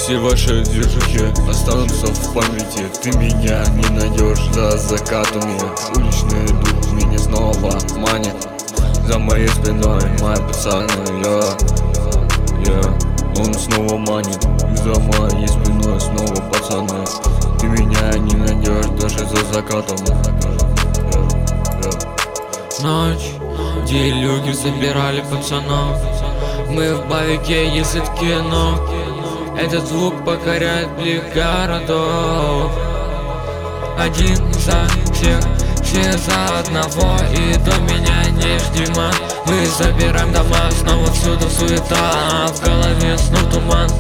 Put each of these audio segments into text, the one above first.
Все ваши движухи останутся в памяти. Ты меня не найдешь за закатами. Уличный дух меня снова манит. За моей спиной мои пацаны, он снова манит. За моей спиной снова пацаны. Ты меня не найдешь даже за закатом. Ночь, где люди забирали пацанов. Мы в бавике, ездит кино. Этот звук покоряет блик городов. Один за всех, все за одного. И до меня не жди, ман. Мы забираем дома, снова всюду суета. В голове снова туман.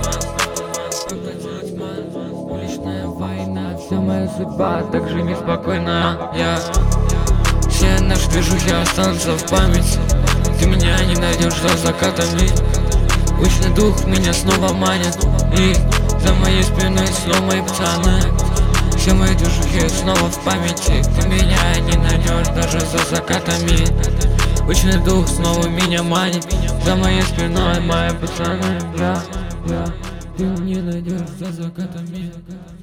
Уличная война, вся моя судьба так же неспокойна. Все наши движухи останутся в памяти. Ты меня не найдешь за закатами. Уличный дух меня снова манит. И за моей спиной снова мои пацаны. Все мои движухи снова в памяти. Ты меня не найдешь даже за закатами. Уличный дух снова меня манит. За моей спиной мои пацаны. Ты не найдешь за закатами.